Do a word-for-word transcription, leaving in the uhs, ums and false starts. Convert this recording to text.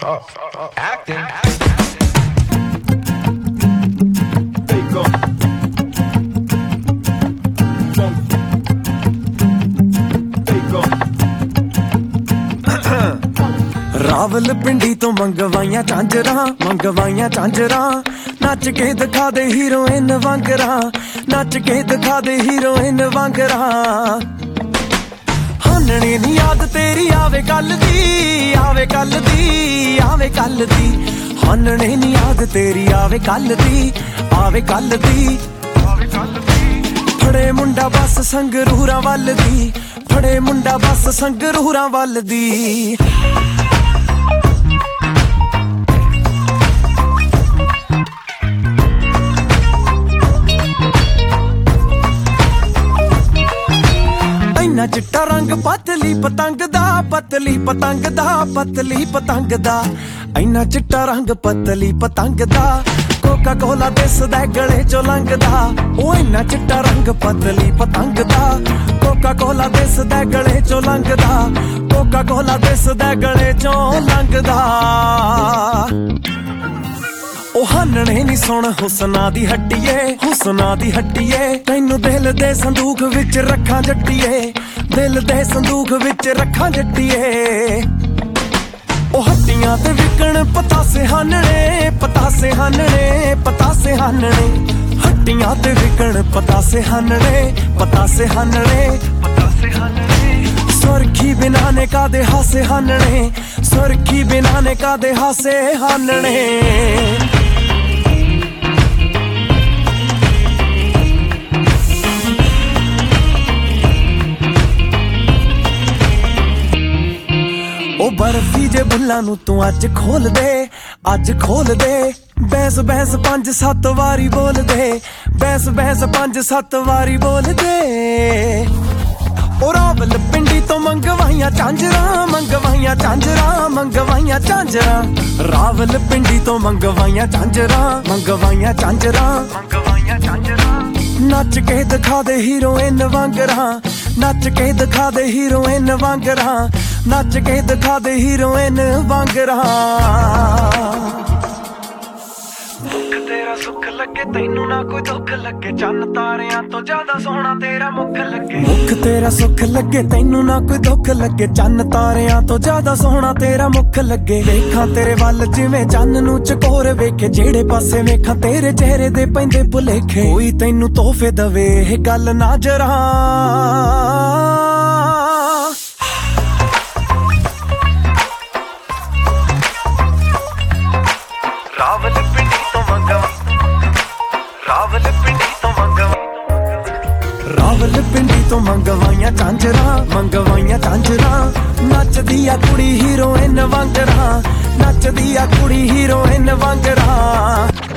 Stop acting. There you go. There you go. Rawal ਪਿੰਡੀ ਤੋਂ ਮੰਗਵਾਈਆਂ ਚਾਂਜਰਾਂ ਮੰਗਵਾਈਆਂ ਚਾਂਜਰਾਂ ਨੱਚ ਕੇ ਦਿਖਾ ਦੇ ਹੀਰੋਇਨ ਵਾਂਗਰਾਂ ਨੱਚ ਕੇ ਦਿਖਾ ਦੇ ਹੀਰੋਇਨ ਵਾਂਗਰਾਂ ਹਾਨਣੇ ਨੀ ਯਾਦ ਤੇਰੀ ਆਵੇ ਕੱਲ ਦੀ ਆਵੇ ਕੱਲ ਦੀ ਆਵੇ ਕੱਲ ਦੀ ਹਾਨਣੇ ਨੀ ਯਾਦ ਤੇਰੀ ਆਵੇ ਕੱਲ ਦੀ ਆਵੇ ਕੱਲ ਦੀ ਆਵੇ ਕੱਲ ਦੀ ਫੜੇ ਮੁੰਡਾ ਬਸ ਸੰਗਰੂਰਾਂ ਵੱਲ ਦੀ ਫੜੇ ਮੁੰਡਾ ਬਸ ਸੰਗਰੂਰਾਂ ਵੱਲ ਦੀ ਇੰਨਾ ਚਿੱਟਾ ਰੰਗ ਪਤਲੀ ਪਤੰਗ ਦਾ ਪਤਲੀ ਪਤੰਗ ਦਾ ਪਤਲੀ ਪਤੰਗ ਦਾ ਇੰਨਾ ਚਿੱਟਾ ਰੰਗ ਪਤਲੀ ਪਤੰਗ ਦਾ ਕੋਕਾ ਕੋਲਾ ਦਿਸਦਾ ਗਲੇ ਚੋਂ ਲੰਘਦਾ ਉਹ ਇੰਨਾ ਚਿੱਟਾ ਰੰਗ ਪਤਲੀ ਪਤੰਗ ਦਾ ਕੋਕਾ ਕੋਲਾ ਦਿਸਦਾ ਗਲੇ ਚੋਂ ਲੰਘਦਾ ਕੋਕਾ ਕੋਲਾ ਦਿਸਦਾ ਗਲੇ ਚੋਂ ਲੰਘਦਾ ਉਹ ਹਾਨਣੇ ਨੀ ਸੁਣ ਹੁਸਨਾ ਦੀ ਹੱਟੀਏ ਹੁਸਨਾ ਦੀ ਹੱਟੀਏ ਤੈਨੂੰ ਦਿਲ ਦੇ ਸੰਦੂਖ ਵਿੱਚ ਰੱਖਾਂ ਜੱਟੀਏ ਦਿਲ ਦੇ ਸੰਦੂਖ ਵਿੱਚ ਰੱਖਾਂ ਜੱਟੀਏ ਉਹ ਹੱਟੀਆਂ ਤੇ ਵਿਕਣ ਪਤਾਸੇ ਹਾਨਣੇ ਪਤਾਸੇ ਹਾਨਣੇ ਪਤਾਸੇ ਹਾਨਣੇ ਹੱਟੀਆਂ ਤੇ ਵਿਕਣ ਪਤਾਸੇ ਹਾਨਣੇ ਪਤਾਸੇ ਹਾਨਣੇ ਪਤਾਸੇ ਹਾਨਣੇ ਸੁਰਖੀ ਬਿਨਾ ਨੇ ਕਾਦੇ ਹਾਸੇ ਹਾਨਣੇ ਸੁਰਖੀ ਬਿਨਾ ਨੇ ਕਾਦੇ ਹਾਸੇ ਹਾਨਣੇ ਉਹ ਬਰਫੀ ਜੇ ਬੁੱਲਾਂ ਨੂੰ ਤੂੰ ਅੱਜ ਖੋਲ ਦੇ ਅੱਜ ਖੋਲ ਦੇ ਬੈਸ ਬੈਸ ਪੰਜ ਸੱਤ ਵਾਰੀ ਬੋਲ ਦੇ ਬੈਸ ਬੈਸ ਪੰਜ ਸੱਤ ਵਾਰੀ ਬੋਲ ਦੇ ਉਹ ਰਾਵਲ ਪਿੰਡੀ ਤੋਂ ਮੰਗਵਾਈਆਂ ਚਾਂਜਰਾਂ ਮੰਗਵਾਈਆਂ ਚਾਂਜਰਾਂ ਮੰਗਵਾਈਆਂ ਚਾਂਜਰਾਂ ਰਾਵਲ ਪਿੰਡੀ ਤੋਂ ਮੰਗਵਾਈਆਂ ਚਾਂਜਰਾਂ ਮੰਗਵਾਈਆਂ ਚਾਂਜਰਾਂ ਮੰਗਵਾਈਆਂ ਚਾਂਜਰਾਂ ਨੱਚ ਕੇ ਦਿਖਾ ਦੇ ਹੀਰੋਇਨ ਵਾਂਗਰਾਂ ਨੱਚ ਕੇ ਦਿਖਾ ਦੇ ਹੀਰੋਇਨ ਵਾਂਗਰਾਂ ਨੱਚ ਕੇ ਦਿਖਾ ਦੇ ਹੀਰੋਇਨ ਵਾਂਗਰਾਂ ਮੁੱਖ ਤੇਰਾ ਸੁੱਖ ਲੱਗੇ ਤੈਨੂੰ ਨਾ ਕੋਈ ਦੁੱਖ ਲੱਗੇ ਚੰਨ ਤਾਰਿਆਂ ਤੋਂ ਜ਼ਿਆਦਾ ਸੋਹਣਾ ਤੇਰਾ ਮੁੱਖ ਲੱਗੇ ਮੁੱਖ ਤੇਰਾ ਸੁੱਖ ਲੱਗੇ ਤੈਨੂੰ ਨਾ ਕੋਈ ਦੁੱਖ ਲੱਗੇ ਚੰਨ ਤਾਰਿਆਂ ਤੋਂ ਜ਼ਿਆਦਾ ਸੋਹਣਾ ਤੇਰਾ ਮੁੱਖ ਲੱਗੇ ਵੇਖਾਂ ਤੇਰੇ ਵੱਲ ਜਿਵੇਂ ਚੰਨ ਨੂੰ ਚਕੋਰ ਵੇਖੇ ਜਿਹੜੇ ਪਾਸੇ ਵੇਖਾਂ ਤੇਰੇ ਚਿਹਰੇ ਦੇ ਪੈਂਦੇ ਭੁਲੇਖੇ ਕੋਈ ਤੈਨੂੰ ਤੋਹਫੇ ਦਵੇ ਇਹ ਗੱਲ ਨਾ ਜਰਾਂ ਰਾਵਲ ਪਿੰਡੀ ਤੋਂ ਮੰਗਵਾ ਰਾਵਲ ਪਿੰਡੀ ਤੋਂ ਮੰਗਵਾ ਰਾਵਲ ਪਿੰਡੀ ਤੋਂ ਮੰਗਵਾਈਆਂ ਚਾਂਜਰਾਂ ਮੰਗਵਾਈਆਂ ਚਾਂਜਰਾਂ ਨੱਚਦੀ ਆ ਕੁੜੀ ਹੀਰੋਇਨ ਵਾਂਗਰਾਂ ਨੱਚਦੀ ਆ ਕੁੜੀ ਹੀਰੋਇਨ ਵਾਂਗਰਾਂ